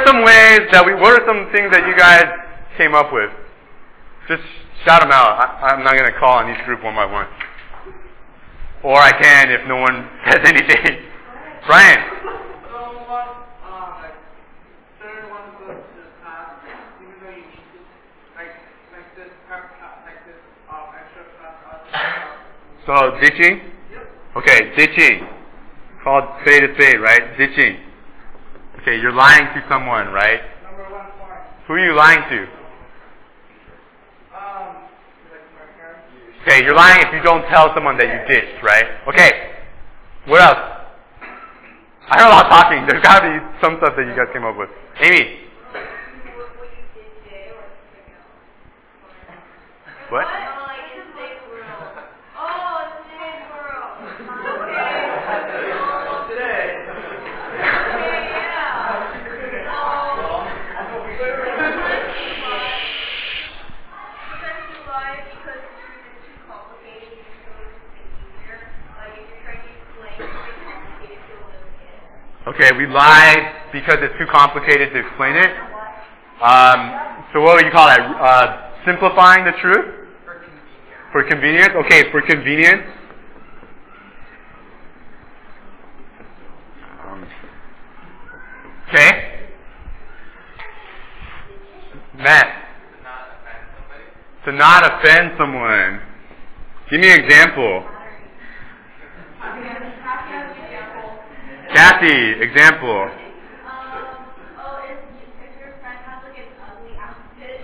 some ways what are some things that you guys came up with? Just shout them out. I'm not going to call on each group one by one. Or I can if no one says anything. Brian. So ditching? Okay, ditching. Called spade a spade, right? Ditching. Okay, you're lying to someone, right? Number 1 point. Who are you lying to? Okay, you're lying if you don't tell someone that you ditched, right? Okay. What else? I heard a lot of talking. There's got to be some stuff that you guys came up with. Amy. What? Okay, we lie because it's too complicated to explain it. So what would you call that? Simplifying the truth? For convenience. Okay, for convenience. Okay. Matt. To not offend someone. Give me an example. Kathy, example. If your friend has like an ugly outfit.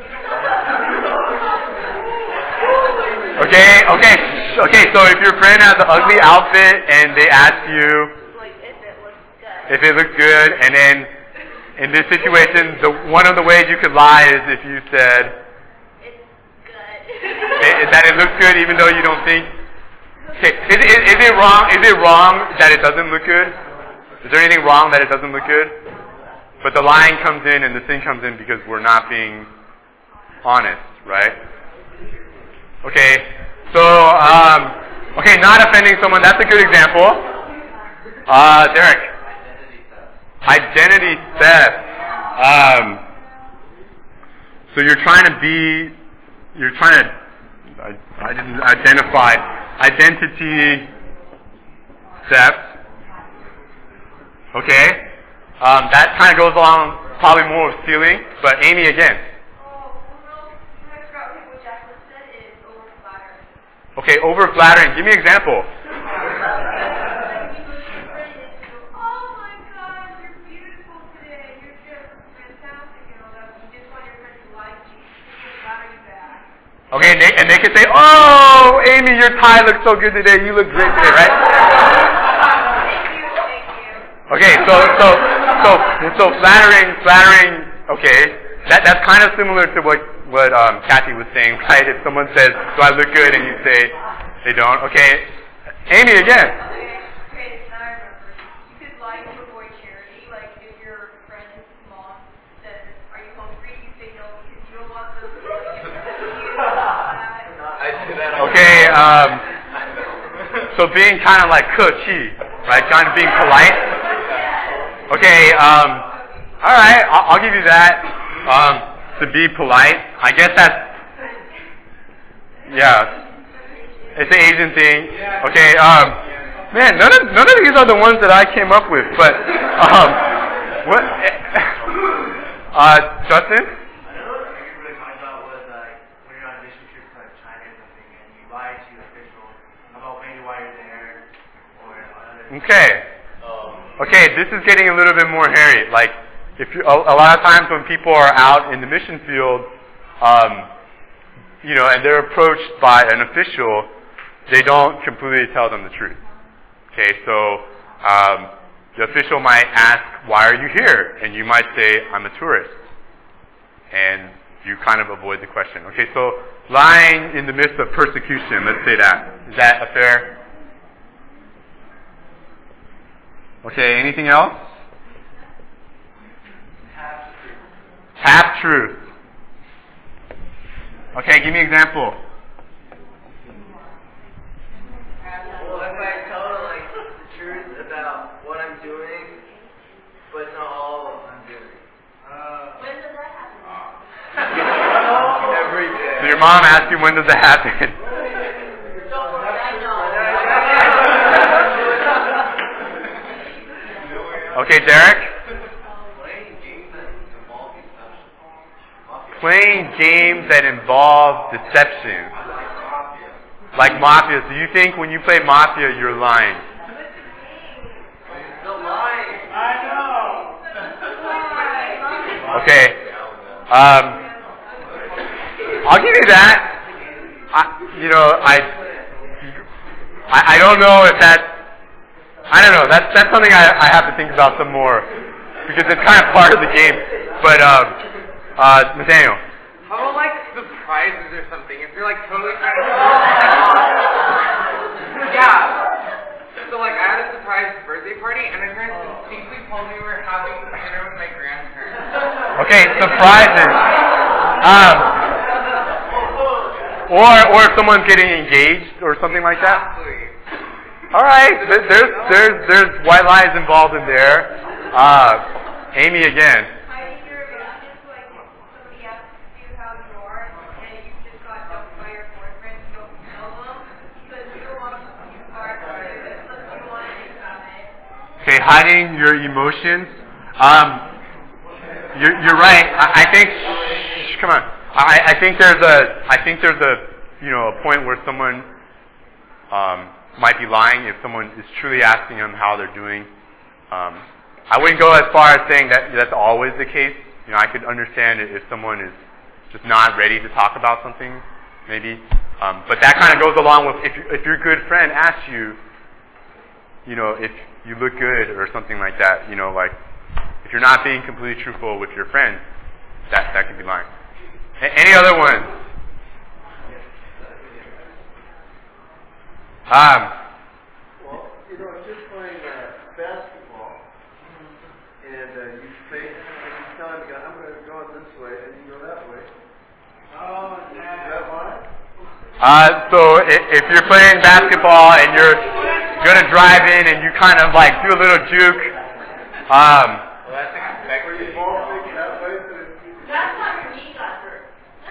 Okay. So if your friend has an ugly outfit and they ask you if it looks good, and then in this situation, one of the ways you could lie is if you said it's good. That it looks good even though you don't think. Okay, is it wrong? Is it wrong that it doesn't look good? Is there anything wrong that it doesn't look good? But the lying comes in and the sin comes in because we're not being honest, right? Okay, so, not offending someone, that's a good example. Derek. Identity theft. So you're trying to I didn't identify. Identity theft. Okay? That kind of goes along probably more with stealing, but Amy again. What Jacqueline said is over-flattering. Okay, over-flattering. Give me an example. Oh my God, you're beautiful today. You're just fantastic and all that. You just want your friend to like you. To flatter you back. Okay, and they can say, "Oh, Amy, your tie looks so good today. You look great today," right? Okay, so flattering. Okay, that's kind of similar to what Kathy was saying, right? If someone says, "Do I look good?" and you say they don't. Okay, Amy again. Okay, now I remember. You could lie to avoid charity. Like if your friend's mom says, "Are you hungry?" you say no because you don't want them to like you. I do that. Okay, so being kind of like 客气, right? Kind of being polite. Okay, all right, I'll give you that. To be polite, I guess that's, yeah, it's an Asian thing. Okay, man, none of these are the ones that I came up with, but, what, Justin? Another thing I really talked about was when you're on a mission trip to like China or something, and you lie to the official about maybe why you're there, or other. Okay. Okay, this is getting a little bit more hairy. Like, if you, a lot of times when people are out in the mission field, and they're approached by an official, they don't completely tell them the truth. Okay, so the official might ask, "Why are you here?" And you might say, "I'm a tourist." And you kind of avoid the question. Okay, so lying in the midst of persecution, let's say that. Is that a fair? Okay, anything else? Half truth. Okay, give me an example. Well, if I tell like the truth about what I'm doing, but it's not all I'm doing. When does that happen? So your mom asked you, when does that happen? Okay, Derek? Playing games that involve deception. Like Mafia. So you think when you play Mafia, you're lying. Okay. I'll give you that. I don't know if that. I don't know. That's something I have to think about some more because it's kind of part of the game. But Nathaniel. How about like surprises or something? If you're like totally trying to yeah. So like I had a surprise birthday party and my parents distinctly told me we were having dinner with my grandparents. Okay, surprises. Or if someone's getting engaged or something like that. Absolutely. All right, there's white lies involved in there. Amy again. Hiding your emotions, like somebody asks you how you are, and you just got dumped by your boyfriend, you don't tell them because you don't want to be part of it. It's something you don't want to think about it. Okay, hiding your emotions. You're right. I think. Come on. I think there's a a point where someone might be lying if someone is truly asking them how they're doing. I wouldn't go as far as saying that that's always the case. I could understand it if someone is just not ready to talk about something, maybe. But that kind of goes along with if your good friend asks you, if you look good or something like that. Like if you're not being completely truthful with your friend, that could be lying. Any other ones? Well, if you're playing basketball and you play, and you tell him, I'm going to go this way, and you go that way. Oh, yeah. Is that why? So if you're playing basketball and you're going to drive in and you kind of like do a little juke, That's expected. Were you ball that way? That's not your knee got hurt.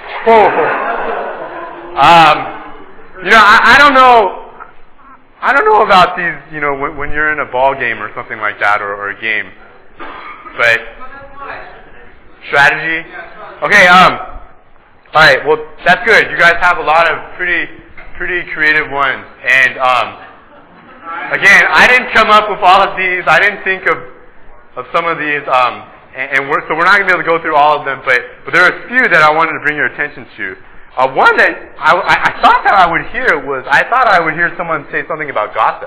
I don't know. I don't know about these, when you're in a ball game or something like that, or a game. But strategy. Okay. All right. Well, that's good. You guys have a lot of pretty creative ones. And again, I didn't come up with all of these. I didn't think of some of these. So we're not going to be able to go through all of them. But there are a few that I wanted to bring your attention to. One that I thought that I would hear was, I thought I would hear someone say something about gossip.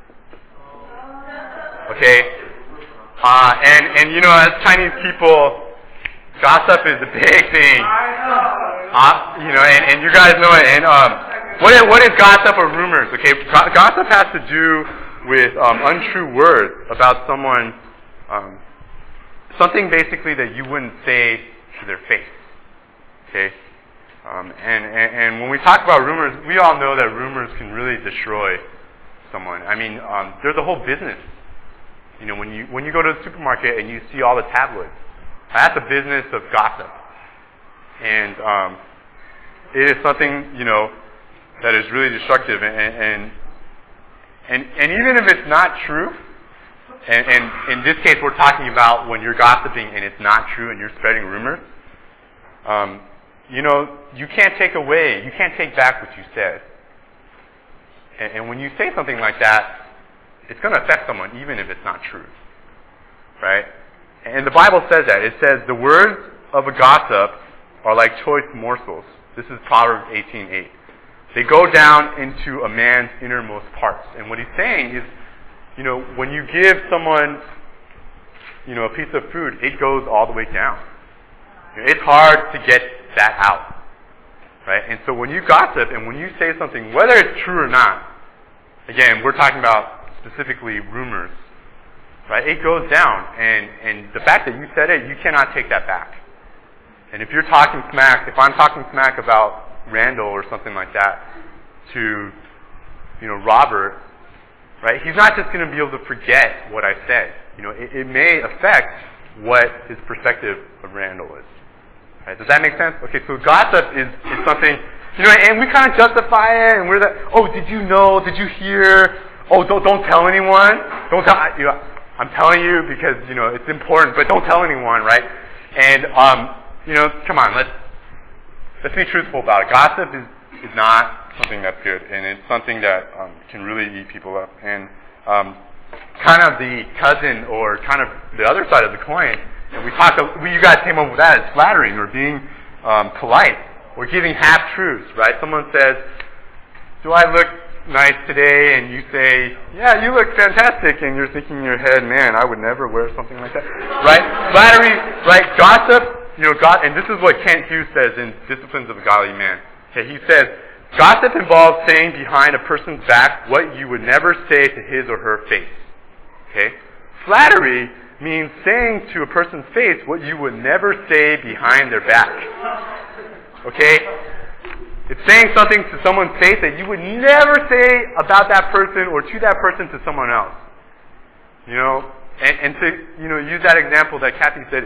Okay? And as Chinese people, gossip is a big thing. And you guys know it. And what is gossip or rumors? Okay? Gossip has to do with untrue words about someone, something basically that you wouldn't say to their face. Okay? And when we talk about rumors, we all know that rumors can really destroy someone. I mean, there's a whole business. When you go to the supermarket and you see all the tabloids, that's a business of gossip. And it is something, that is really destructive. And even if it's not true, and in this case we're talking about when you're gossiping and it's not true and you're spreading rumors, you can't take back what you said. And when you say something like that, it's going to affect someone even if it's not true. Right? And the Bible says that. It says, the words of a gossip are like choice morsels. This is Proverbs 18:8. They go down into a man's innermost parts. And what he's saying is, when you give someone, a piece of food, it goes all the way down. It's hard to get that out. Right? And so when you gossip and when you say something, whether it's true or not, again, we're talking about specifically rumors, right? It goes down. And the fact that you said it, you cannot take that back. And if I'm talking smack about Randall or something like that to, Robert, right? He's not just going to be able to forget what I said. It may affect what his perspective of Randall is. Right? Does that make sense? Okay, so gossip is something, and we kind of justify it, and we're that, oh, did you know? Did you hear? Oh, don't tell anyone. Don't tell. I'm telling you because it's important, but don't tell anyone, right? And come on, let's be truthful about it. Gossip is not something that's good, and it's something that can really eat people up. And kind of the cousin, or kind of the other side of the coin, and you guys came up with that, is flattering or being polite or giving half truths, right? Someone says, "Do I look nice today?" And you say, "Yeah, you look fantastic," and you're thinking in your head, "Man, I would never wear something like that," right? Flattery, right? Gossip. God, and this is what Kent Hughes says in Disciplines of a Godly Man. Okay, he says, gossip involves saying behind a person's back what you would never say to his or her face. Okay? Flattery means saying to a person's face what you would never say behind their back. Okay? It's saying something to someone's face that you would never say about that person or to that person to someone else. And to, use that example that Kathy said,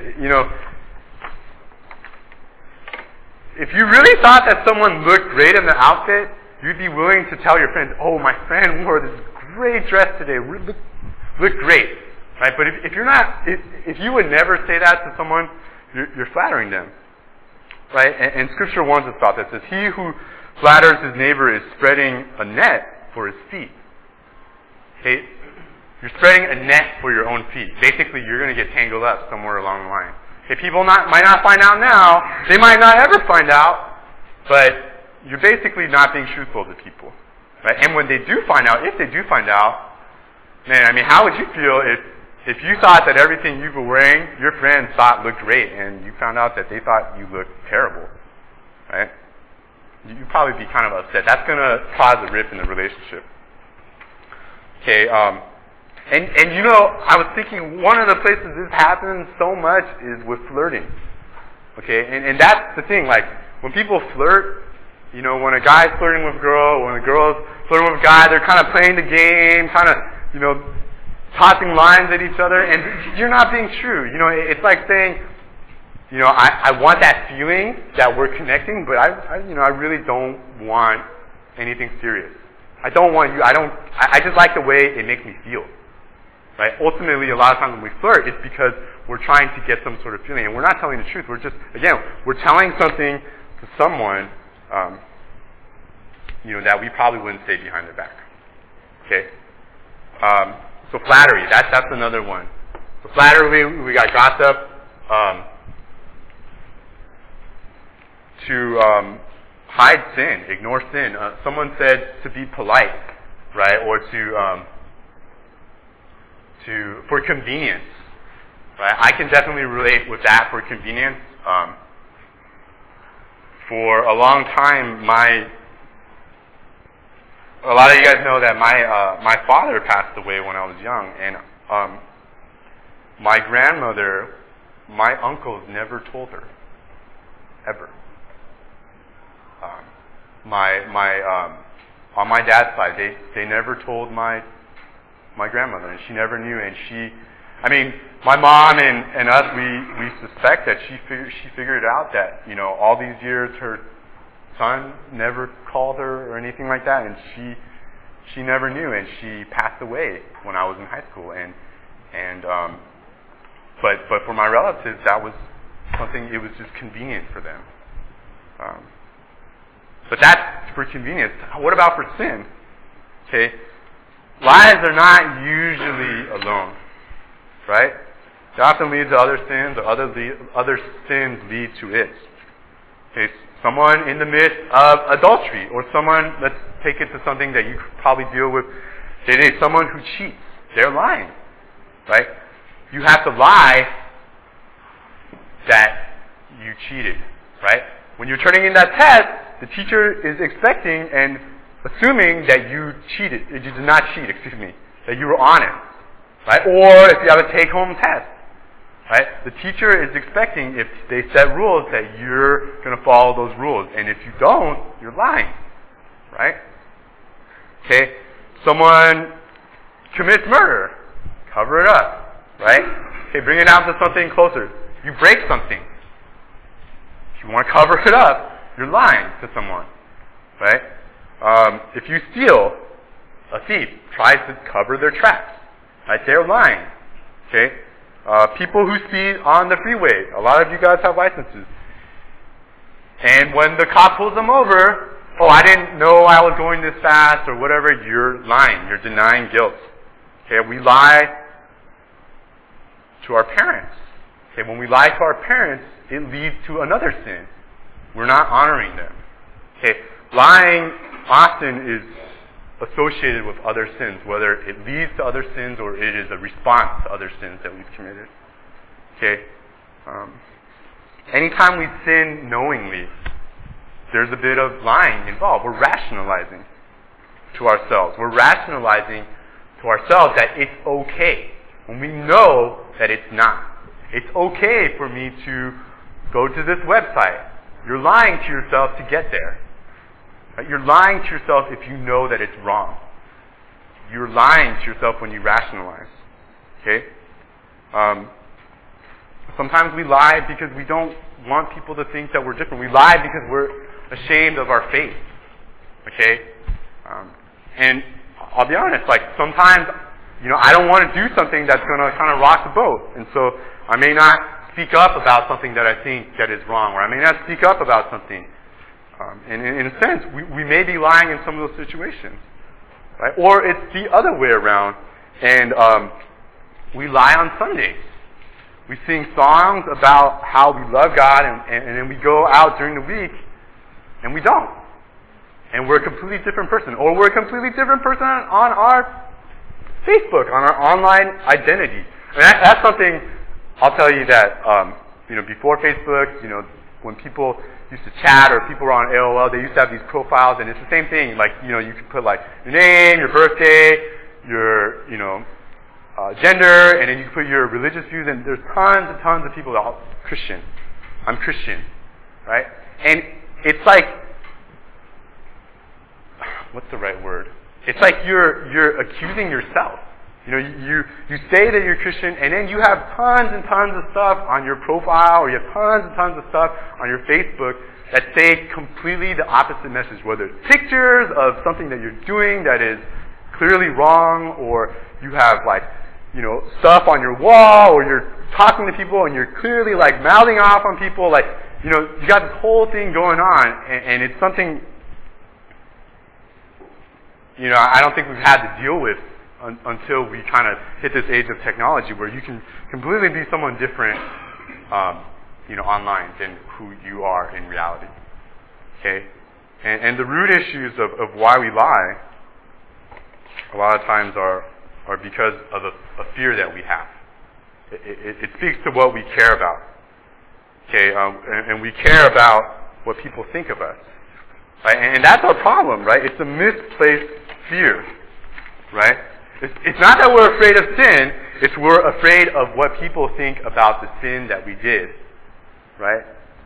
if you really thought that someone looked great in the outfit, you'd be willing to tell your friends, "Oh, my friend wore this great dress today. Look great." Right? But if you're not, if you would never say that to someone, you're flattering them. Right? And Scripture warns us about this. It says, "He who flatters his neighbor is spreading a net for his feet." Okay? You're spreading a net for your own feet. Basically, you're going to get tangled up somewhere along the line. Okay, people might not find out now. They might not ever find out. But you're basically not being truthful to people. Right? And when they do find out, if they do find out, man, how would you feel if you thought that everything you were wearing, your friends thought looked great, and you found out that they thought you looked terrible? Right? You'd probably be kind of upset. That's going to cause a rift in the relationship. Okay, And I was thinking one of the places this happens so much is with flirting. Okay, and that's the thing, like, when people flirt, when a guy's flirting with a girl, when a girl's flirting with a guy, they're kind of playing the game, kind of, tossing lines at each other, and you're not being true. It's like saying, I want that feeling that we're connecting, but I really don't want anything serious. I don't want you, I just like the way it makes me feel. Right? Ultimately, a lot of times when we flirt, it's because we're trying to get some sort of feeling. And we're not telling the truth. We're just, again, we're telling something to someone, that we probably wouldn't say behind their back. Okay? So flattery, that's another one. So flattery, we got gossip. To hide sin, ignore sin. Someone said to be polite, right? Or for convenience, right? I can definitely relate with that for convenience. For a long time, a lot of you guys know that my father passed away when I was young, and my grandmother, my uncles never told her, ever. On my dad's side, they never told my grandmother, and she never knew. And my mom and us, we suspect that she figured out that, all these years her son never called her or anything like that, and she never knew, and she passed away when I was in high school. But for my relatives, that was something, it was just convenient for them. But that's for convenience. What about for sin? Okay. Lies are not usually alone, right? They often lead to other sins, or other sins lead to it. Okay, someone in the midst of adultery, or someone, let's take it to something that you probably deal with today, someone who cheats. They're lying, right? You have to lie that you cheated, right? When you're turning in that test, the teacher is expecting and assuming that you cheated, you did not cheat, that you were honest, right? Or if you have a take-home test, right? The teacher is expecting, if they set rules, that you're going to follow those rules. And if you don't, you're lying, right? Okay? Someone commits murder, cover it up, right? Okay, bring it down to something closer. You break something. If you want to cover it up, you're lying to someone, right? If you steal, a thief tries to cover their tracks, right? They're lying, okay? People who speed on the freeway, a lot of you guys have licenses. And when the cop pulls them over, oh, I didn't know I was going this fast or whatever, you're lying. You're denying guilt. Okay, we lie to our parents. Okay, when we lie to our parents, it leads to another sin. We're not honoring them. Okay, lying often is associated with other sins, whether it leads to other sins or it is a response to other sins that we've committed. Okay, anytime we sin knowingly, there's a bit of lying involved. We're rationalizing to ourselves. We're rationalizing to ourselves that it's okay when we know that it's not. It's okay for me to go to this website. You're lying to yourself to get there. Right? You're lying to yourself if you know that it's wrong. You're lying to yourself when you rationalize. Okay? Sometimes we lie because we don't want people to think that we're different. We lie because we're ashamed of our faith. Okay? And I'll be honest, like sometimes, I don't want to do something that's going to kind of rock the boat. And so I may not speak up about something that I think that is wrong, or I may not speak up about something. And in a sense, we may be lying in some of those situations. Right? Or it's the other way around, and we lie on Sundays. We sing songs about how we love God, and then we go out during the week, and we don't. And we're a completely different person. Or we're a completely different person on our Facebook, on our online identity. And that's something I'll tell you that, before Facebook, when people used to chat or people were on AOL, they used to have these profiles, and it's the same thing. Like, you could put like your name, your birthday, your, gender, and then you can put your religious views, and there's tons and tons of people that are Christian. I'm Christian, right? And it's like, what's the right word? It's like you're accusing yourself. You say that you're Christian, and then you have tons and tons of stuff on your profile, or you have tons and tons of stuff on your Facebook that say completely the opposite message, whether it's pictures of something that you're doing that is clearly wrong, or you have stuff on your wall, or you're talking to people and you're clearly mouthing off on people, you got this whole thing going on, and it's something, I don't think we've had to deal with until we kind of hit this age of technology where you can completely be someone different, online than who you are in reality. Okay? And the root issues of why we lie a lot of times are because of a fear that we have. It speaks to what we care about. Okay? And we care about what people think of us. Right? And that's our problem, right? It's a misplaced fear. Right? It's not that we're afraid of sin, it's we're afraid of what people think about the sin that we did. Right?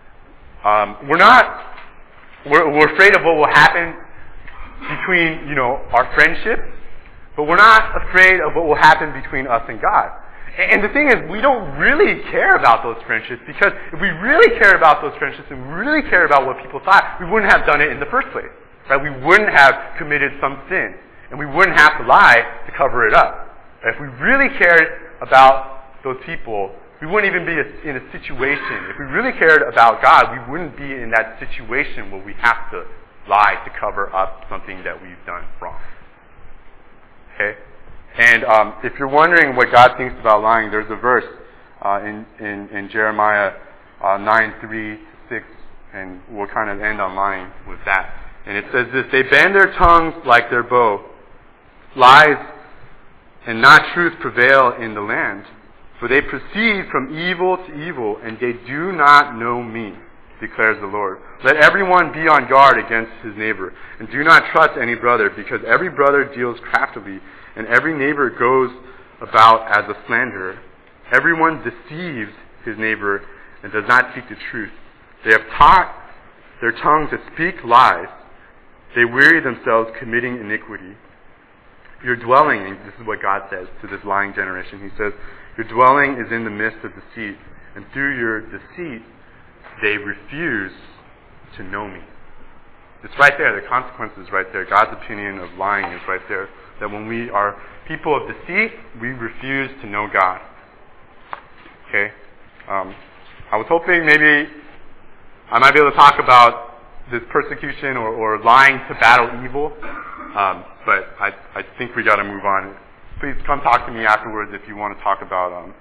We're afraid of what will happen between, our friendship, but we're not afraid of what will happen between us and God. And the thing is, we don't really care about those friendships, because if we really cared about those friendships and we really cared about what people thought, we wouldn't have done it in the first place. Right? We wouldn't have committed some sin. And we wouldn't have to lie to cover it up. If we really cared about those people, we wouldn't even be in a situation. If we really cared about God, we wouldn't be in that situation where we have to lie to cover up something that we've done wrong. Okay? And if you're wondering what God thinks about lying, there's a verse in Jeremiah 9:3-6, and we'll kind of end on lying with that. And it says this: they bend their tongues like their bow. Lies and not truth prevail in the land. For they proceed from evil to evil, and they do not know me, declares the Lord. Let everyone be on guard against his neighbor, and do not trust any brother, because every brother deals craftily, and every neighbor goes about as a slanderer. Everyone deceives his neighbor and does not speak the truth. They have taught their tongue to speak lies. They weary themselves committing iniquity. your dwelling, and this is what God says to this lying generation. He says, your dwelling is in the midst of deceit, and through your deceit, they refuse to know me. It's right there. The consequence is right there. God's opinion of lying is right there. That when we are people of deceit, we refuse to know God. Okay? I was hoping maybe I might be able to talk about this persecution or lying to battle evil, but I think we got to move on. Please come talk to me afterwards if you want to talk about,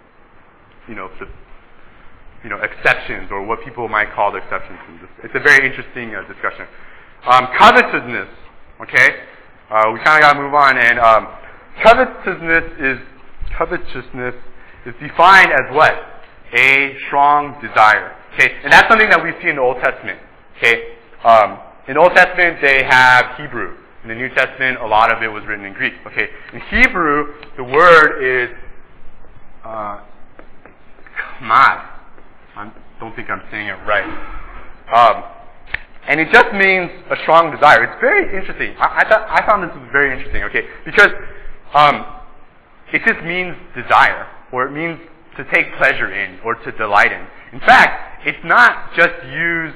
exceptions or what people might call the exceptions. It's a very interesting discussion. Covetousness. Okay, we kind of got to move on, and covetousness is defined as what? A strong desire. Okay, and that's something that we see in the Old Testament. Okay, in the Old Testament they have Hebrew. In the New Testament, a lot of it was written in Greek. Okay, in Hebrew, the word is chmad. I don't think I'm saying it right. And it just means a strong desire. It's very interesting. I found this was very interesting. Okay, because it just means desire, or it means to take pleasure in, or to delight in. In fact, it's not just used,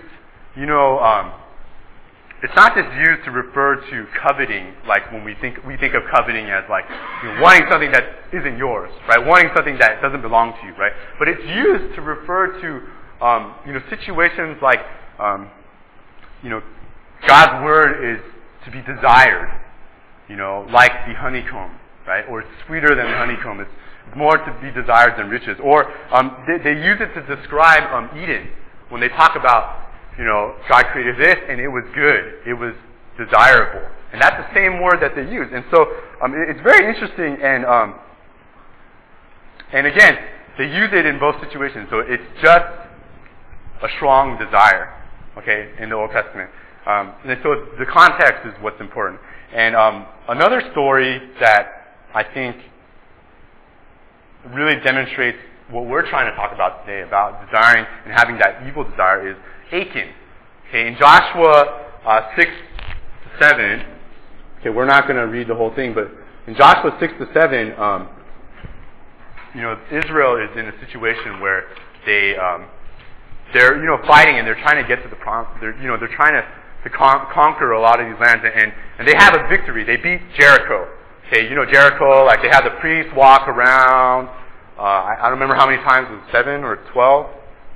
it's not just used to refer to coveting, like when we think of coveting as like wanting something that isn't yours, right? Wanting something that doesn't belong to you, right? But it's used to refer to situations like God's word is to be desired, like the honeycomb, right? Or it's sweeter than the honeycomb. It's more to be desired than riches. Or they use it to describe Eden when they talk about, God created this and it was good. It was desirable. And that's the same word that they use. And so it's very interesting, and again, they use it in both situations. So it's just a strong desire, okay, in the Old Testament. And so the context is what's important. And another story that I think really demonstrates what we're trying to talk about today about desiring and having that evil desire is Achan. Okay, in Joshua 6-7, okay, we're not going to read the whole thing, but in Joshua 6-7, Israel is in a situation where they're fighting and they're trying to get to the promise. They're trying to conquer a lot of these lands, and they have a victory. They beat Jericho. Okay, Jericho, like they have the priests walk around. I don't remember how many times, it was 7 or 12.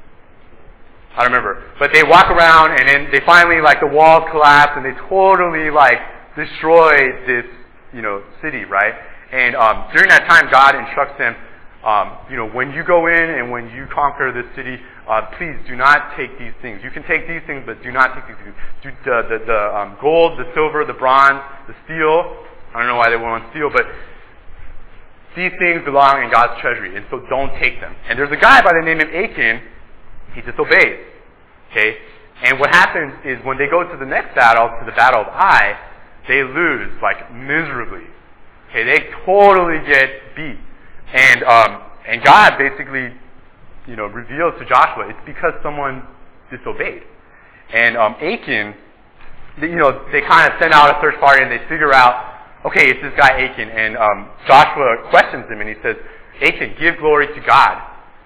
I don't remember. But they walk around and then they finally, like, the walls collapse and they totally, like, destroy this, city, right? And during that time, God instructs them, when you go in and when you conquer this city, please do not take these things. You can take these things, but do not take these things. The gold, the silver, the bronze, the steel. I don't know why they want steel, but these things belong in God's treasury, and so don't take them. And there's a guy by the name of Achan. He disobeys. Okay? And what happens is when they go to the next battle, to the Battle of Ai, they lose, like, miserably. Okay? They totally get beat. And God basically, reveals to Joshua, it's because someone disobeyed. And Achan, they kind of send out a search party and they figure out, okay, it's this guy Achan. And Joshua questions him and he says, Achan, give glory to God.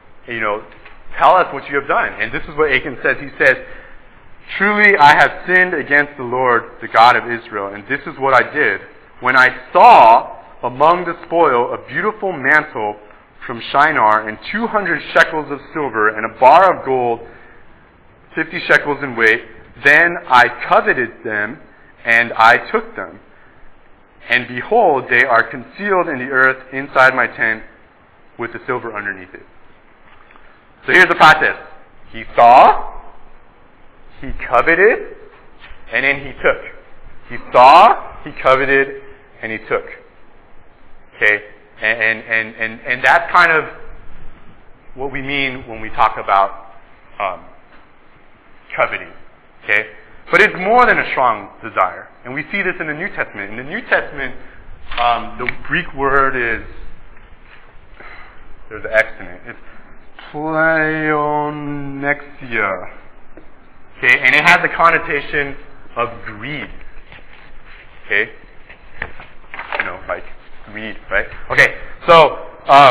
Tell us what you have done. And this is what Achan says. He says, truly I have sinned against the Lord, the God of Israel, and this is what I did. When I saw among the spoil a beautiful mantle from Shinar and 200 shekels of silver and a bar of gold, 50 shekels in weight, then I coveted them and I took them. And behold, they are concealed in the earth inside my tent with the silver underneath it. So here's the process. He saw, he coveted, and then he took. He saw, he coveted, and he took. Okay? And that's kind of what we mean when we talk about coveting. Okay? But it's more than a strong desire. And we see this in the New Testament. In the New Testament, the Greek word is, there's an X in it. It's pleonexia. Okay? And it has the connotation of greed. Okay? Like read, right? Okay, so,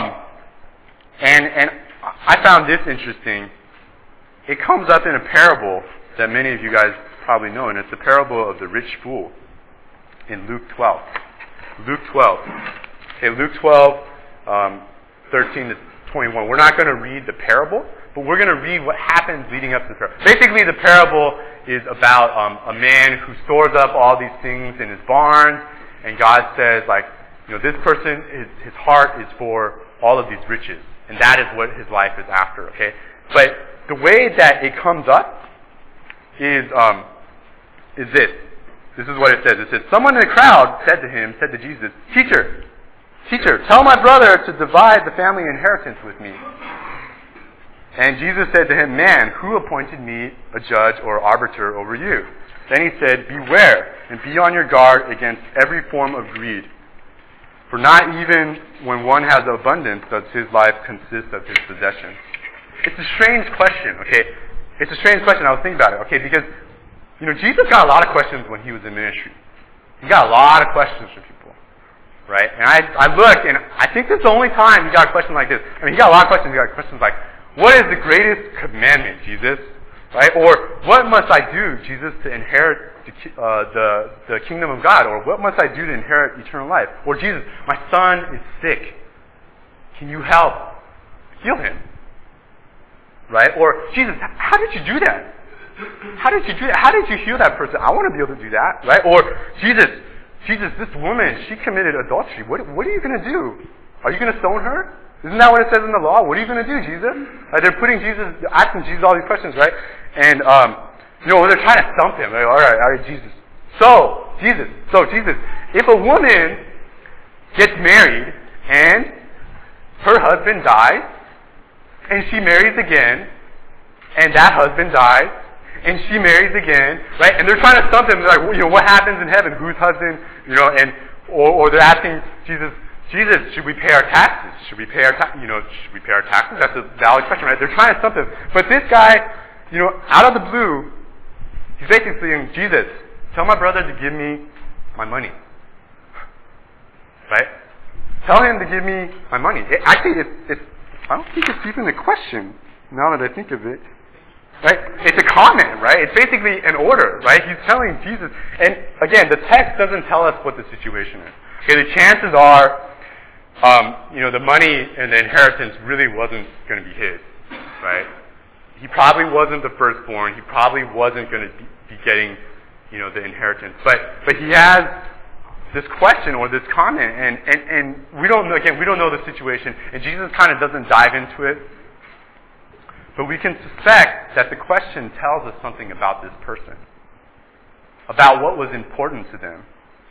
and I found this interesting. It comes up in a parable that many of you guys probably know, and it's the parable of the rich fool in Luke 12. Luke 12. Okay, Luke 12, 13 to 21. We're not going to read the parable, but we're going to read what happens leading up to the parable. Basically, the parable is about a man who stores up all these things in his barns, and God says, like, you know, this person, his heart is for all of these riches, and that is what his life is after, okay? But the way that it comes up is this. This is what it says. It says, someone in the crowd said to Jesus, Teacher, tell my brother to divide the family inheritance with me. And Jesus said to him, Man, who appointed me a judge or arbiter over you? Then he said, Beware, and be on your guard against every form of greed. For not even when one has abundance does his life consist of his possessions. It's a strange question, okay? It's a strange question. I was thinking about it, okay? Because, you know, Jesus got a lot of questions when he was in ministry. He got a lot of questions from people, right? And I looked, and I think this is the only time he got a question like this. I mean, he got a lot of questions. He got questions like, what is the greatest commandment, Jesus? Right? Or, what must I do, Jesus, to inherit the kingdom of God? Or, what must I do to inherit eternal life? Or, Jesus, my son is sick. Can you help heal him? Right? Or, Jesus, how did you do that? How did you do that? How did you heal that person? I want to be able to do that. Right? Or, Jesus, this woman, she committed adultery. What are you going to do? Are you going to stone her? Isn't that what it says in the law? What are you going to do, Jesus? They're asking Jesus all these questions, right? And, you know, when they're trying to stump him, they're like, all right, Jesus. So, Jesus, if a woman gets married and her husband dies, and she marries again, and that husband dies, and she marries again, right? And they're trying to stump him. They're like, you know, what happens in heaven? Whose husband? You know, and or they're asking Jesus, should we pay our taxes? Should we pay our taxes? That's a valid question, right? They're trying to stump him. But this guy, you know, out of the blue, he's basically saying, Jesus, tell my brother to give me my money. Right? Tell him to give me my money. I don't think it's even a question, now that I think of it. Right? It's a comment, right? It's basically an order, right? He's telling Jesus. And again, the text doesn't tell us what the situation is. Okay, the chances are, you know, the money and the inheritance really wasn't going to be his, right? He probably wasn't the firstborn. He probably wasn't going to be getting, you know, the inheritance. But he has this question or this comment, and we don't know, again, we don't know the situation, and Jesus kind of doesn't dive into it. But we can suspect that the question tells us something about this person, about what was important to them.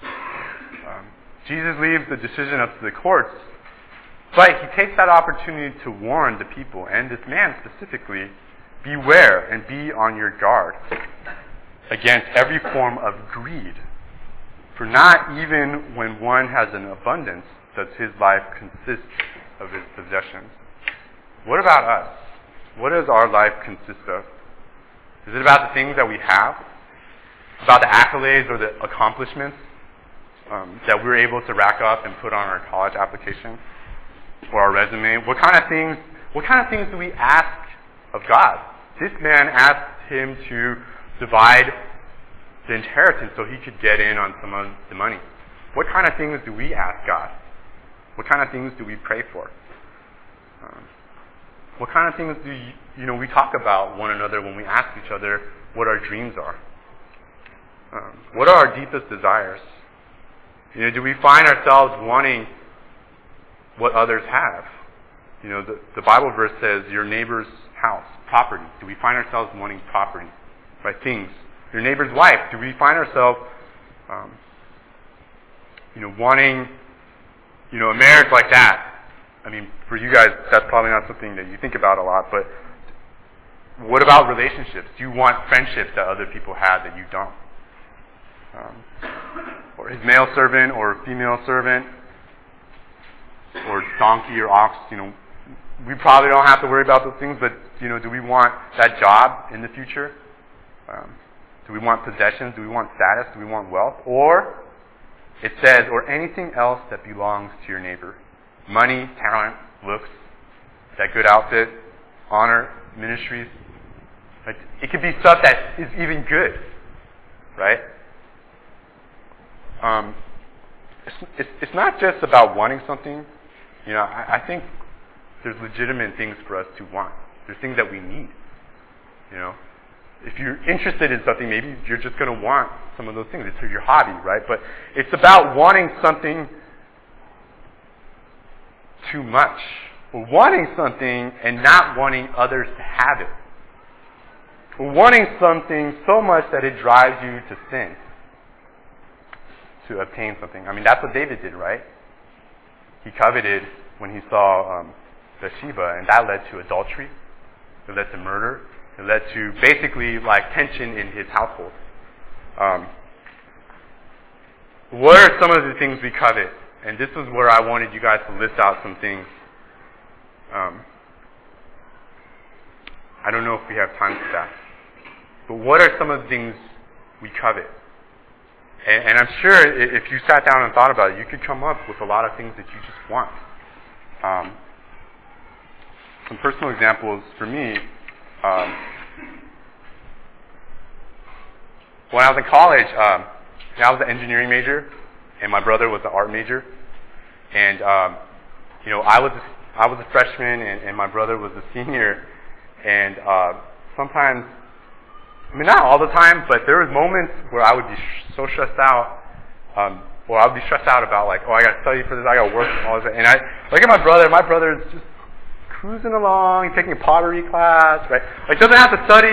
Jesus leaves the decision up to the courts, but he takes that opportunity to warn the people, and this man specifically, beware and be on your guard against every form of greed. For not even when one has an abundance does his life consist of his possessions. What about us? What does our life consist of? Is it about the things that we have? About the accolades or the accomplishments that we're able to rack up and put on our college application or our resume? What kind of things do we ask of God? This man asked him to divide the inheritance so he could get in on some of the money. What kind of things do we ask God? What kind of things do we pray for? What kind of things do we talk about one another when we ask each other what our dreams are? What are our deepest desires? You know, do we find ourselves wanting what others have? You know, the Bible verse says your neighbor's house, property. Do we find ourselves wanting property, right? Things. Your neighbor's wife. Do we find ourselves, wanting, a marriage like that? I mean, for you guys, that's probably not something that you think about a lot, but what about relationships? Do you want friendships that other people have that you don't? Or his male servant or female servant, or donkey or ox, we probably don't have to worry about those things, but, do we want that job in the future? Do we want possessions? Do we want status? Do we want wealth? Or it says, or anything else that belongs to your neighbor. Money, talent, looks, that good outfit, honor, ministries. Like, it could be stuff that is even good, right? It's not just about wanting something. You know, I think there's legitimate things for us to want. There's things that we need. You know, if you're interested in something, maybe you're just going to want some of those things. It's your hobby, right? But it's about wanting something too much. Or wanting something and not wanting others to have it. Or wanting something so much that it drives you to sin. To obtain something. I mean, that's what David did, right? He coveted when he saw Bathsheba, and that led to adultery. It led to murder. It led to basically like tension in his household. What are some of the things we covet? And this is where I wanted you guys to list out some things. I don't know if we have time for that. But what are some of the things we covet? And I'm sure if you sat down and thought about it, you could come up with a lot of things that you just want. Some personal examples for me. When I was in college, I was an engineering major, and my brother was an art major. And you know, I was a freshman, and my brother was a senior. And sometimes, I mean, not all the time, but there was moments where I would be so stressed out, or I would be stressed out about like, oh, I got to study for this, I got to work, and all this. And I look at my brother. My brother is just cruising along, he's taking a pottery class, right? Like, doesn't have to study,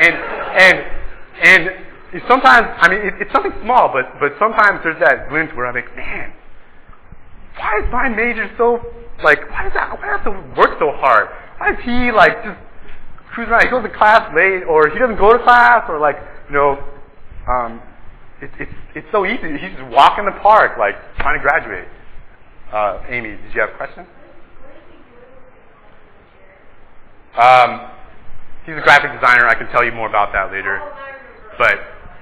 and sometimes, I mean, it's something small, but sometimes there's that glint where I'm like, man, why is my major so, like, why do I have to work so hard? Why is he, like, just cruise around? He goes to class late, or he doesn't go to class, or like, you know, it's so easy. He's just walking the park, like, trying to graduate. Amy, did you have a question? He's a graphic designer. I can tell you more about that later. But,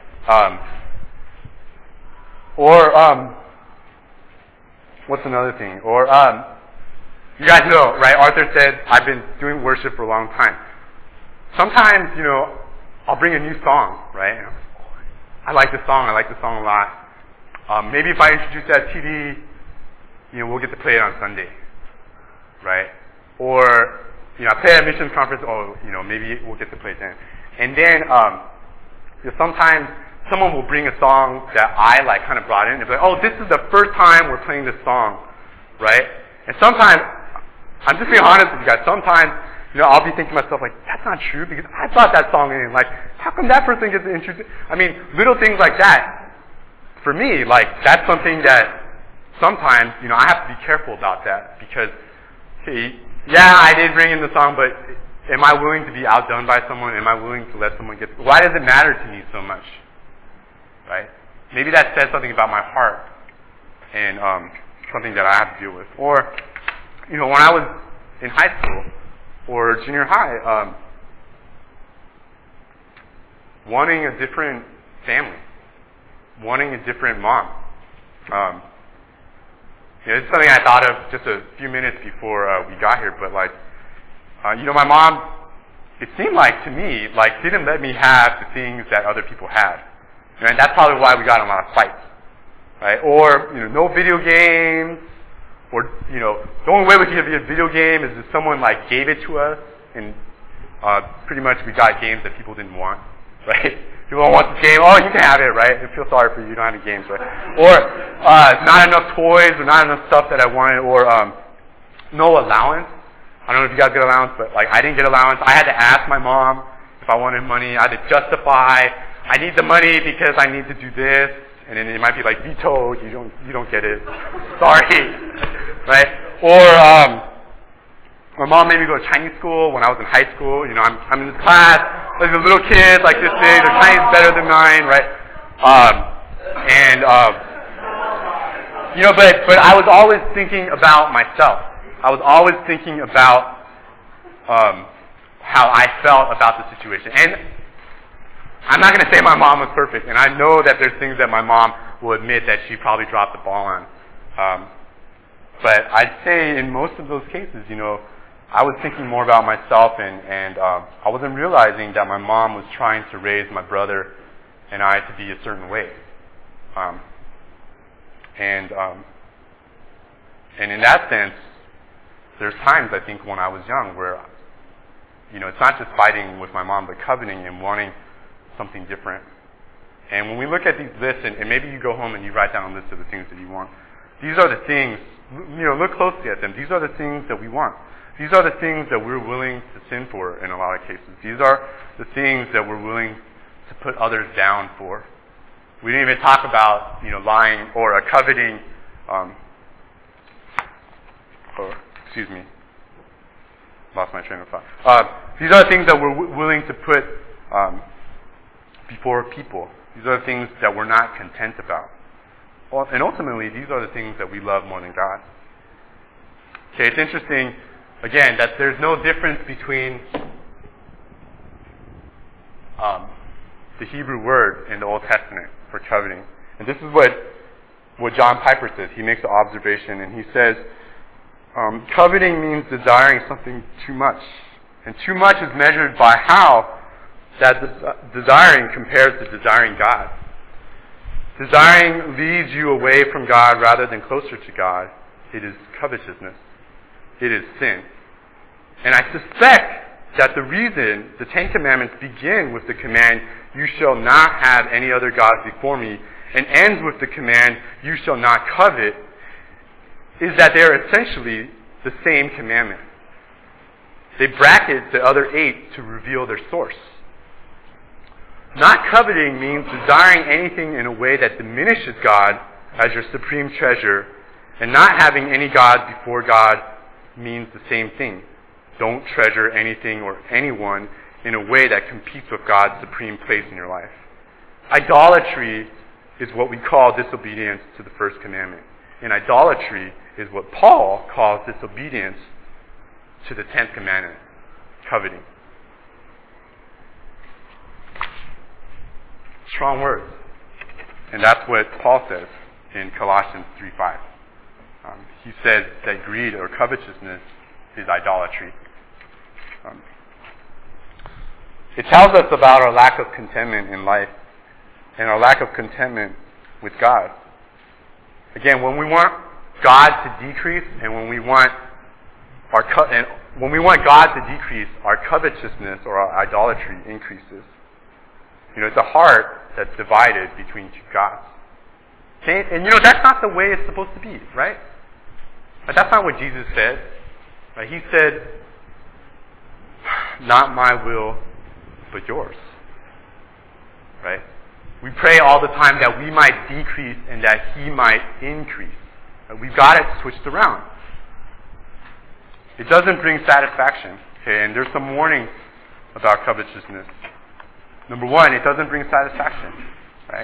what's another thing? Or, you guys know, right? Arthur said, I've been doing worship for a long time. Sometimes, you know, I'll bring a new song, right? And I like this song. I like this song a lot. Maybe if I introduce that TV, you know, we'll get to play it on Sunday, right? Or, you know, I play at missions conference. Oh, you know, maybe we'll get to play it then. And then, you know, sometimes someone will bring a song that I like kind of brought in. They'll be like, oh, this is the first time we're playing this song, right? And sometimes, I'm just being honest with you guys. Sometimes, you know, I'll be thinking to myself, like, that's not true because I brought that song in. Like, how come that person gets introduced? I mean, little things like that. For me, like, that's something that sometimes, you know, I have to be careful about that because, hey, yeah, I did bring in the song, but am I willing to be outdone by someone? Am I willing to let someone get... Why does it matter to me so much? Right? Maybe that says something about my heart and something that I have to deal with. Or, you know, when I was in high school or junior high, wanting a different family, wanting a different mom. You know, it's something I thought of just a few minutes before we got here, but like, you know, my mom, it seemed like to me, like, didn't let me have the things that other people had. And that's probably why we got in a lot of fights, right? Or, you know, no video games, or, you know, the only way we could get a video game is if someone, like, gave it to us, and pretty much we got games that people didn't want, right? People don't want this game, oh, you can have it, right? I feel sorry for you, you don't have any games, right? Or not enough toys, or not enough stuff that I wanted, or no allowance. I don't know if you guys get allowance, but like I didn't get allowance. I had to ask my mom if I wanted money. I had to justify, I need the money because I need to do this, and then it might be like vetoed, you don't get it. Sorry. Right? Or my mom made me go to Chinese school when I was in high school. You know, I'm in this class, there's a little kid like this big, their Chinese is better than mine, right? You know, but I was always thinking about myself. I was always thinking about how I felt about the situation. And I'm not going to say my mom was perfect, and I know that there's things that my mom will admit that she probably dropped the ball on. But I'd say in most of those cases, I was thinking more about myself, and I wasn't realizing that my mom was trying to raise my brother and I to be a certain way. And in that sense, there's times, I think, when I was young where, it's not just fighting with my mom, but coveting and wanting something different. And when we look at these lists, and maybe you go home and you write down a list of the things that you want, these are the things, look closely at them. These are the things that we want. These are the things that we're willing to sin for in a lot of cases. These are the things that we're willing to put others down for. We didn't even talk about, lying or coveting, lost my train of thought. These are the things that we're willing to put before people. These are the things that we're not content about. Well, and ultimately, these are the things that we love more than God. Okay, it's interesting, again, that there's no difference between the Hebrew word in the Old Testament for coveting. And this is what John Piper says. He makes an observation, and he says, coveting means desiring something too much. And too much is measured by how that desiring compares to desiring God. Desiring leads you away from God rather than closer to God. It is covetousness. It is sin. And I suspect that the reason the Ten Commandments begin with the command, you shall not have any other gods before me, and ends with the command, you shall not covet, is that they are essentially the same commandment. They bracket the other 8 to reveal their source. Not coveting means desiring anything in a way that diminishes God as your supreme treasure, and not having any gods before God means the same thing. Don't treasure anything or anyone in a way that competes with God's supreme place in your life. Idolatry is what we call disobedience to the first commandment. And idolatry is what Paul calls disobedience to the 10th commandment, coveting. Strong words. And that's what Paul says in Colossians 3:5. He says that greed or covetousness is idolatry. It tells us about our lack of contentment in life and our lack of contentment with God. Again, when we want God to decrease and when we want God to decrease, our covetousness or our idolatry increases. It's a heart that's divided between two gods. Okay? And that's not the way it's supposed to be, right? But that's not what Jesus said. Right? He said, not my will, but yours. Right? We pray all the time that we might decrease and that He might increase. Right? We've got it switched around. It doesn't bring satisfaction. Okay? And there's some warnings about covetousness. Number one, it doesn't bring satisfaction, right?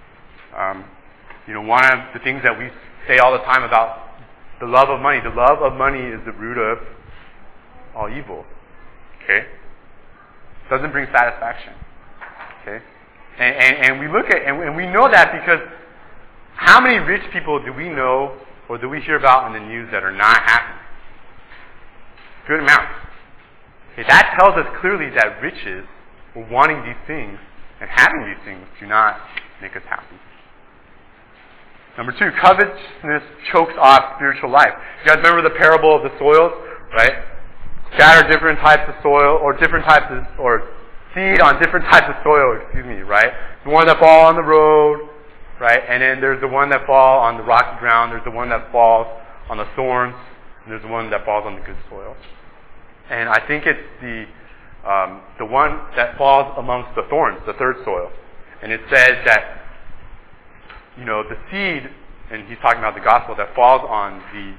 One of the things that we say all the time about the love of money is the root of all evil, okay? Doesn't bring satisfaction, okay? And we look at, and we know that because how many rich people do we know or do we hear about in the news that are not happy? Good amount. Okay, that tells us clearly that riches, or wanting these things and having these things, do not make us happy. Number two, covetousness chokes off spiritual life. You guys remember the parable of the soils, right? Scatter different types of soil, or seed on different types of soil, right? The one that fall on the road, right? And then there's the one that fall on the rocky ground. There's the one that falls on the thorns, and there's the one that falls on the good soil. And I think it's the one that falls amongst the thorns, the third soil. And it says that, the seed, and he's talking about the gospel, that falls on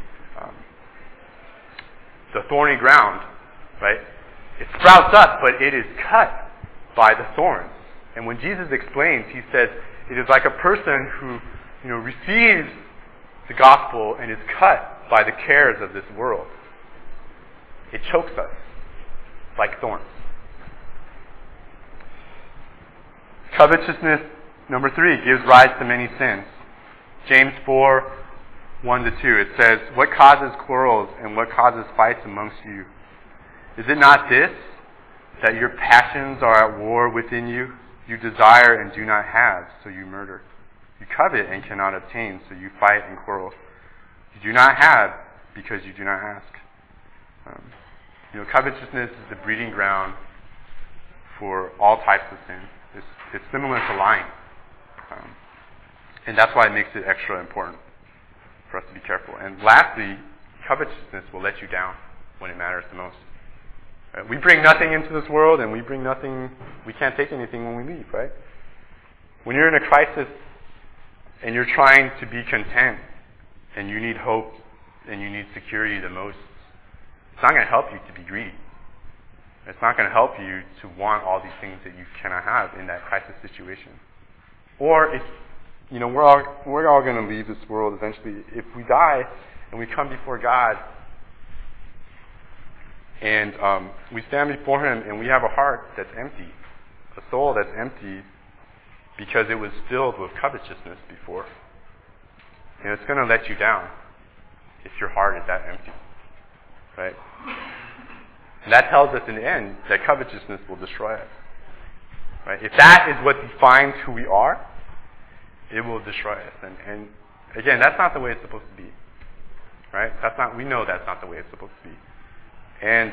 the thorny ground, right? It sprouts up, but it is cut by the thorns. And when Jesus explains, he says, it is like a person who, receives the gospel and is cut by the cares of this world. It chokes us like thorns. Covetousness, number three, gives rise to many sins. James 4, 1-2, it says, "What causes quarrels and what causes fights amongst you? Is it not this, that your passions are at war within you? You desire and do not have, so you murder. You covet and cannot obtain, so you fight and quarrel. You do not have because you do not ask." Covetousness is the breeding ground for all types of sin. It's similar to lying. And that's why it makes it extra important for us to be careful. And lastly, covetousness will let you down when it matters the most. Right? We bring nothing into this world, and we can't take anything when we leave, right? When you're in a crisis and you're trying to be content and you need hope and you need security the most, it's not going to help you to be greedy. It's not going to help you to want all these things that you cannot have in that crisis situation. Or if, we're all going to leave this world eventually. If we die and we come before God and we stand before Him and we have a heart that's empty, a soul that's empty because it was filled with covetousness before, and it's going to let you down if your heart is that empty, right? And that tells us in the end that covetousness will destroy us, right? If that is what defines who we are, it will destroy us. And again, that's not the way it's supposed to be, right? We know that's not the way it's supposed to be. And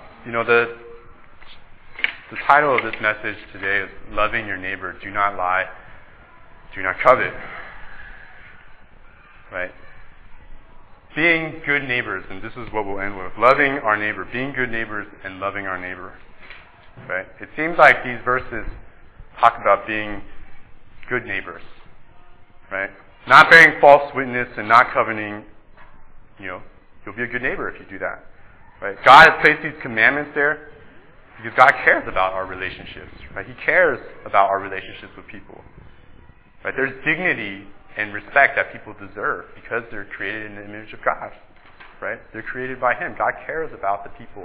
the title of this message today is "Loving Your Neighbor. Do not lie. Do not covet." Right? Being good neighbors, and this is what we'll end with. Loving our neighbor. Being good neighbors and loving our neighbor. Right? It seems like these verses talk about being good neighbors. Right? Not bearing false witness and not coveting. You'll be a good neighbor if you do that. Right? God has placed these commandments there because God cares about our relationships. Right? He cares about our relationships with people. Right? There's dignity and respect that people deserve because they're created in the image of God. Right? They're created by Him. God cares about the people.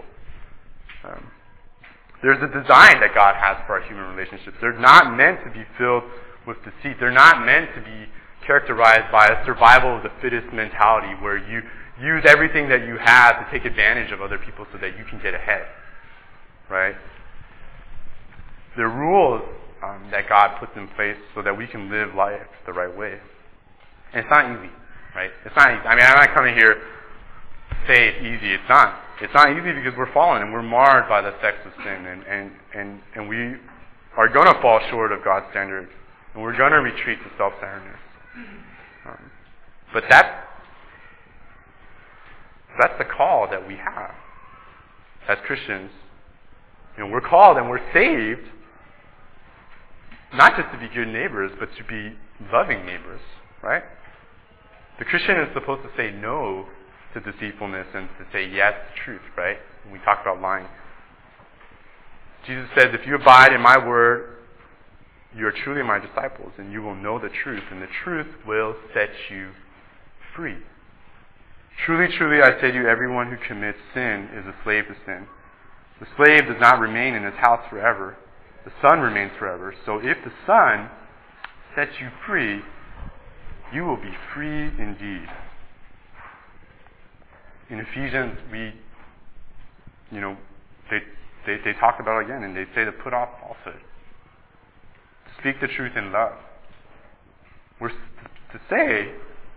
There's a design that God has for our human relationships. They're not meant to be filled with deceit. They're not meant to be characterized by a survival of the fittest mentality where you use everything that you have to take advantage of other people so that you can get ahead. Right? They're rules that God puts in place so that we can live life the right way. And it's not easy, right? It's not easy. I'm not coming here to say it's easy. It's not. It's not easy because we're fallen and we're marred by the effects of sin, and we are going to fall short of God's standard, and we're going to retreat to self-centeredness. But that's the call that we have as Christians. We're called and we're saved not just to be good neighbors, but to be loving neighbors, right? The Christian is supposed to say no to deceitfulness and to say yes to truth, right? When we talk about lying. Jesus says, "If you abide in my word, you are truly my disciples, and you will know the truth, and the truth will set you free. Truly, truly, I say to you, everyone who commits sin is a slave to sin. The slave does not remain in his house forever. The Son remains forever. So if the Son sets you free, you will be free indeed." In Ephesians, they talk about it again, and they say to put off falsehood, to speak the truth in love. We're to say,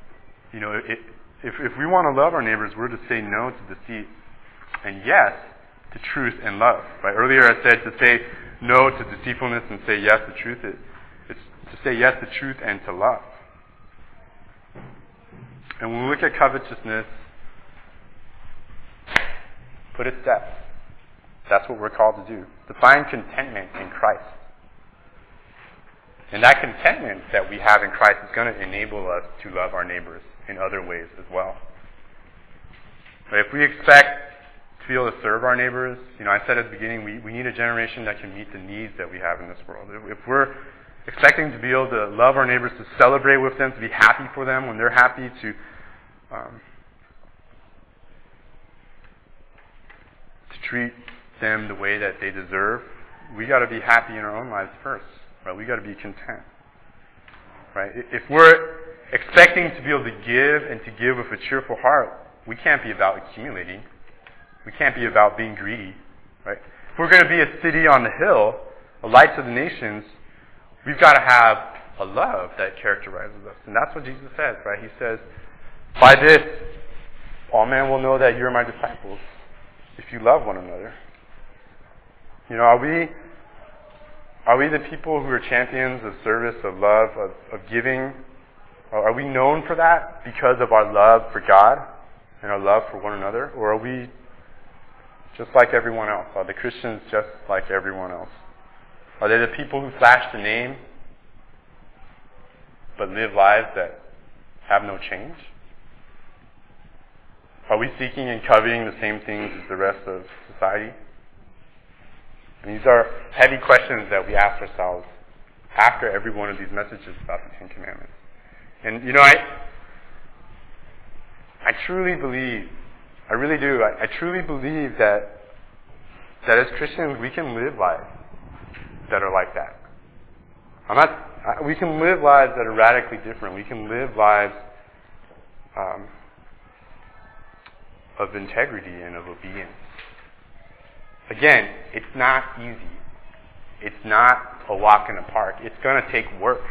if we want to love our neighbors, we're to say no to deceit and yes to truth and love. Right? Earlier I said to say no to deceitfulness and say yes to truth. It's to say yes to truth and to love. And when we look at covetousness, put it steps. That's what we're called to do. To find contentment in Christ. And that contentment that we have in Christ is going to enable us to love our neighbors in other ways as well. But if we expect to be able to serve our neighbors, I said at the beginning, we need a generation that can meet the needs that we have in this world. If we're expecting to be able to love our neighbors, to celebrate with them, to be happy for them when they're happy, to treat them the way that they deserve, we got to be happy in our own lives first. Right? We got to be content. Right? If expecting to be able to give and to give with a cheerful heart, we can't be about accumulating. We can't be about being greedy, right? If we're going to be a city on the hill, a light to the nations, we've got to have a love that characterizes us. And that's what Jesus says, right? He says, by this, all men will know that you're my disciples, if you love one another. You know, are we the people who are champions of service, of love, of giving? Are we known for that because of our love for God and our love for one another? Or are we just like everyone else? Are the Christians just like everyone else? Are they the people who flash the name but live lives that have no change? Are we seeking and coveting the same things as the rest of society? And these are heavy questions that we ask ourselves after every one of these messages about the Ten Commandments. And, you know, I truly believe, I really do, I truly believe that as Christians we can live lives that are like that. We can live lives that are radically different. We can live lives of integrity and of obedience. Again, it's not easy. It's not a walk in the park. It's going to take work.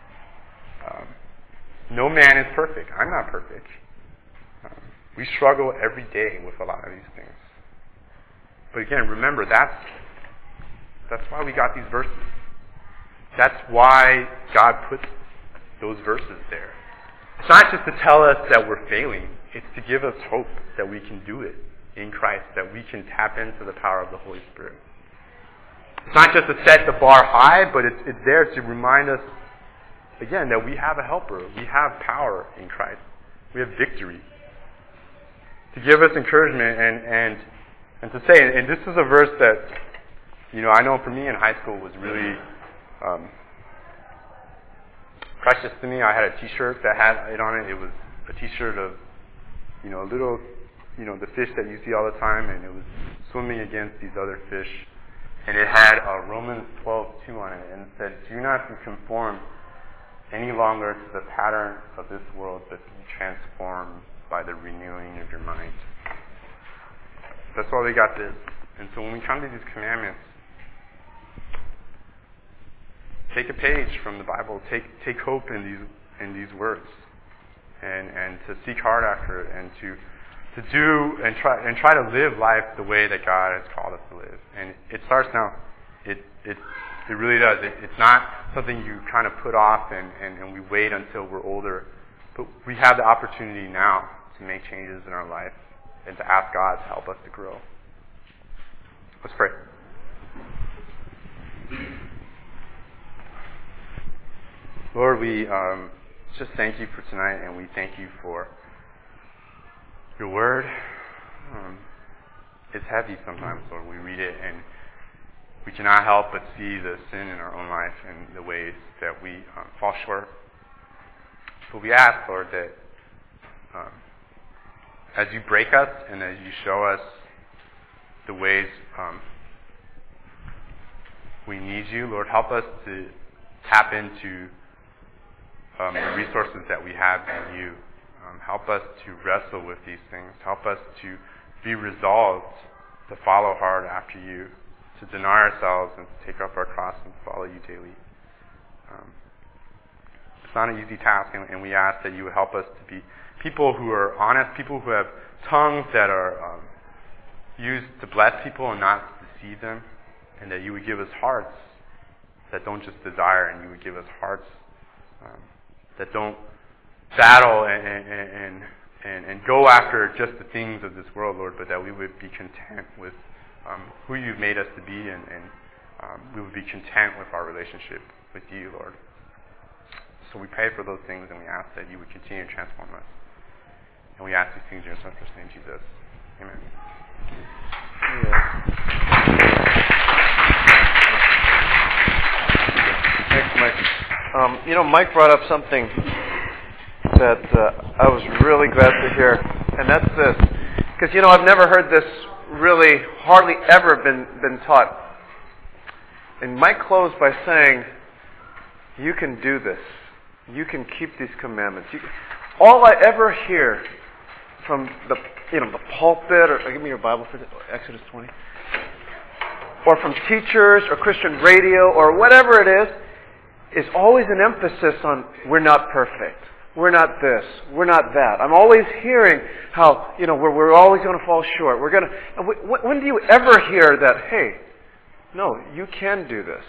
No man is perfect. I'm not perfect. We struggle every day with a lot of these things. But again, remember, that's why we got these verses. That's why God put those verses there. It's not just to tell us that we're failing. It's to give us hope that we can do it in Christ, that we can tap into the power of the Holy Spirit. It's not just to set the bar high, but it's there to remind us, again, that we have a helper. We have power in Christ. We have victory. To give us encouragement and to say, and this is a verse that, you know, I know for me in high school was really precious to me. I had a T-shirt that had it on it. It was a T-shirt of, you know, a little, you know, the fish that you see all the time, and it was swimming against these other fish. And it had Romans 12:2 on it, and it said, "Do not be conformed any longer to the pattern of this world, but be transformed by the renewing of your mind." That's why we got this. And so when we come to these commandments, take a page from the Bible, take hope in these words, and to seek hard after it, and to do and try to live life the way that God has called us to live. And it starts now. It really does. It's not something you kind of put off and we wait until we're older. But we have the opportunity now to make changes in our life and to ask God to help us to grow. Let's pray. Lord, we just thank you for tonight, and we thank you for your word. It's heavy sometimes, Lord. We read it and we cannot help but see the sin in our own life and the ways that we fall short. But we ask, Lord, that as you break us and as you show us the ways we need you, Lord, help us to tap into the resources that we have in you. Help us to wrestle with these things. Help us to be resolved to follow hard after you, to deny ourselves and to take up our cross and follow you daily. It's not an easy task, and we ask that you would help us to be people who are honest, people who have tongues that are used to bless people and not to deceive them, and that you would give us hearts that don't just desire, and you would give us hearts that don't battle and go after just the things of this world, Lord, but that we would be content with who you've made us to be, and we would be content with our relationship with you, Lord. So we pray for those things, and we ask that you would continue to transform us. And we ask these things in your Son's name, Jesus. Amen. Thanks, Mike. You know, Mike brought up something that I was really glad to hear, and that's this. Because, you know, I've never heard this really, hardly ever been taught. And Mike closed by saying, you can do this. you can keep these commandments. All I ever hear from the pulpit, or give me your Bible for Exodus 20, or from teachers or Christian radio or whatever it is always an emphasis on we're not perfect. We're not this. We're not that. I'm always hearing how, we're always going to fall short. When do you ever hear that, hey, no, you can do this?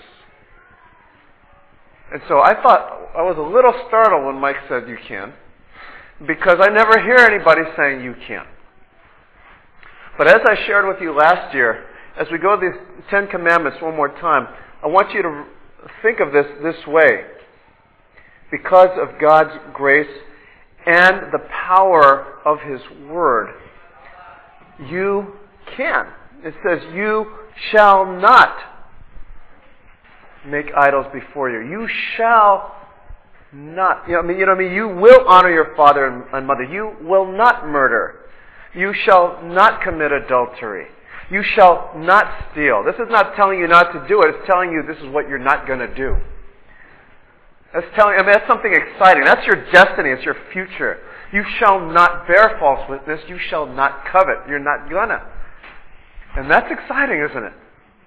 And so I thought, I was a little startled when Mike said you can, because I never hear anybody saying you can. But as I shared with you last year, as we go to these 10 commandments one more time, I want you to think of this way. Because of God's grace and the power of His Word, you can. It says, you shall not make idols before you. You shall not. You will honor your father and mother. You will not murder. You shall not commit adultery. You shall not steal. This is not telling you not to do it. It's telling you this is what you're not going to do. That's something exciting. That's your destiny. It's your future. You shall not bear false witness. You shall not covet. You're not gonna. And that's exciting, isn't it?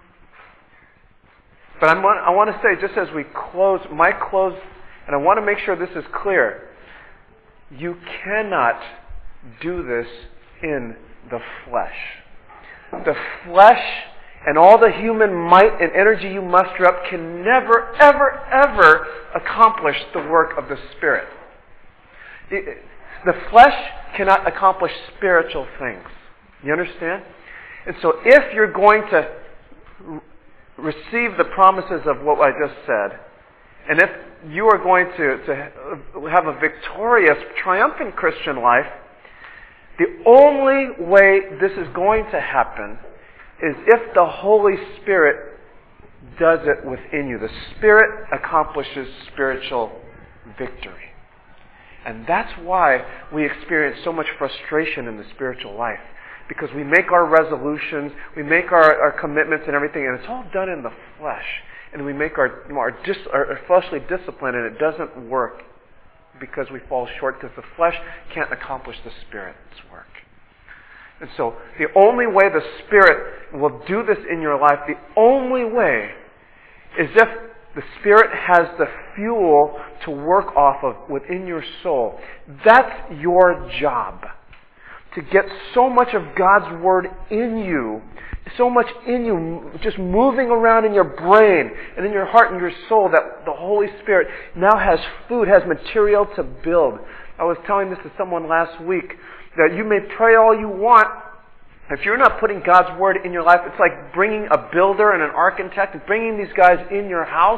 But I want to say, just as we close, and I want to make sure this is clear, you cannot do this in the flesh. The flesh and all the human might and energy you muster up can never, ever, ever accomplish the work of the Spirit. The flesh cannot accomplish spiritual things. You understand? And so if you're going to receive the promises of what I just said, and if you are going to have a victorious, triumphant Christian life, the only way this is going to happen is if the Holy Spirit does it within you. The Spirit accomplishes spiritual victory. And that's why we experience so much frustration in the spiritual life. Because we make our resolutions, we make our commitments and everything, and it's all done in the flesh. And we make our fleshly discipline, and it doesn't work because we fall short, because the flesh can't accomplish the Spirit's work. And so the only way the Spirit will do this in your life, the only way, is if the Spirit has the fuel to work off of within your soul. That's your job. To get so much of God's Word in you, so much in you, just moving around in your brain and in your heart and your soul, that the Holy Spirit now has food, has material to build. I was telling this to someone last week, that you may pray all you want. If you're not putting God's Word in your life, it's like bringing a builder and an architect and bringing these guys in your house.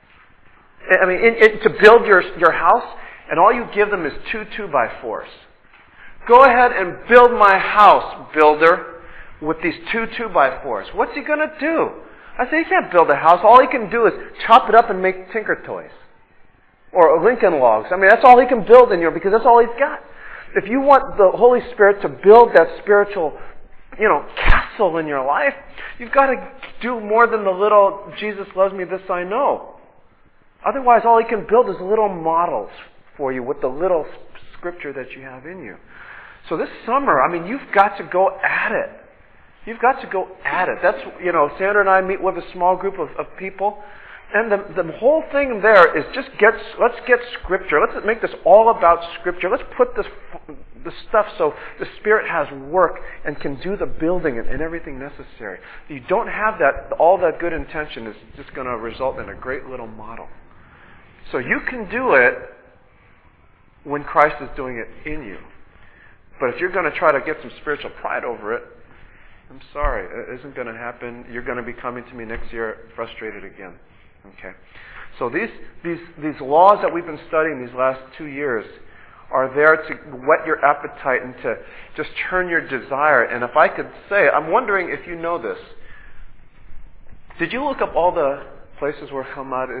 To build your house, and all you give them is 2 2x4s. Go ahead and build my house, builder, with these 2 2x4s. What's he going to do? I say, he can't build a house. All he can do is chop it up and make Tinker Toys. Or Lincoln Logs. That's all he can build in you, because that's all he's got. If you want the Holy Spirit to build that spiritual, castle in your life, you've got to do more than the little, Jesus loves me, this I know. Otherwise, all he can build is little models for you with the little scripture that you have in you. So this summer, you've got to go at it. You've got to go at it. That's, Sandra and I meet with a small group of people. And the whole thing there is just let's get Scripture. Let's make this all about Scripture. Let's put the stuff so the Spirit has work and can do the building and everything necessary. If you don't have that, all that good intention is just going to result in a great little model. So you can do it when Christ is doing it in you. But if you're going to try to get some spiritual pride over it, I'm sorry, it isn't going to happen. You're going to be coming to me next year frustrated again. Okay? So these laws that we've been studying these last 2 years are there to whet your appetite and to just turn your desire. And if I could say, I'm wondering if you know this. Did you look up all the places where Chalmad is?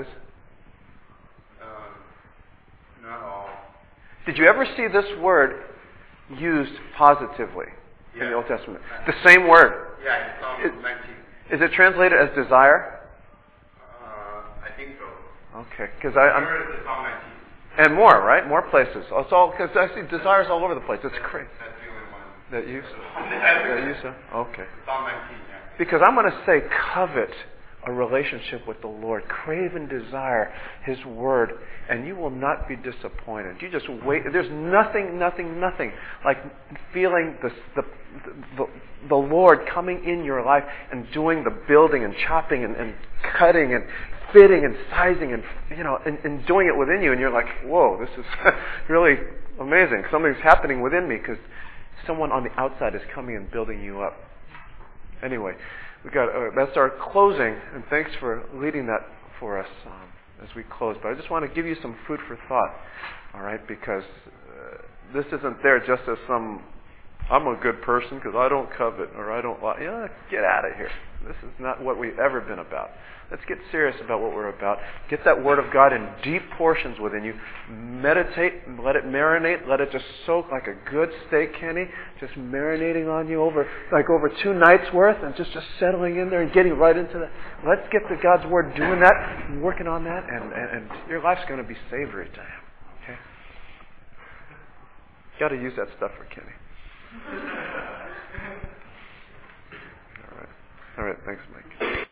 Not all. Did you ever see this word used positively in the Old Testament? The same word. Yeah, in Psalm 19. Is it translated as desire? I think so. Okay, because I heard it's Psalm 19. And more, right? More places. It's all, because I see desires all over the place. It's crazy. That's the only one. That you? That you said? Okay. Psalm 19, yeah. Because I'm going to say covet a relationship with the Lord. Crave and desire His Word, and you will not be disappointed. You just wait. There's nothing like feeling the Lord coming in your life and doing the building and chopping and cutting and fitting and sizing and and doing it within you, and you're like, whoa, this is really amazing. Something's happening within me because someone on the outside is coming and building you up. Anyway, that's our closing, and thanks for leading that for us as we close. But I just want to give you some food for thought, all right? Because this isn't there just as I'm a good person because I don't covet or I don't lie. Get out of here. This is not what we've ever been about. Let's get serious about what we're about. Get that Word of God in deep portions within you. Meditate, let it marinate, let it just soak like a good steak, Kenny, just marinating on you over 2 nights worth and just settling in there and getting right into that. Let's get to God's Word doing that and working on that, and your life's going to be savory to Him. Okay? You got to use that stuff for Kenny. All right. Thanks, Mike.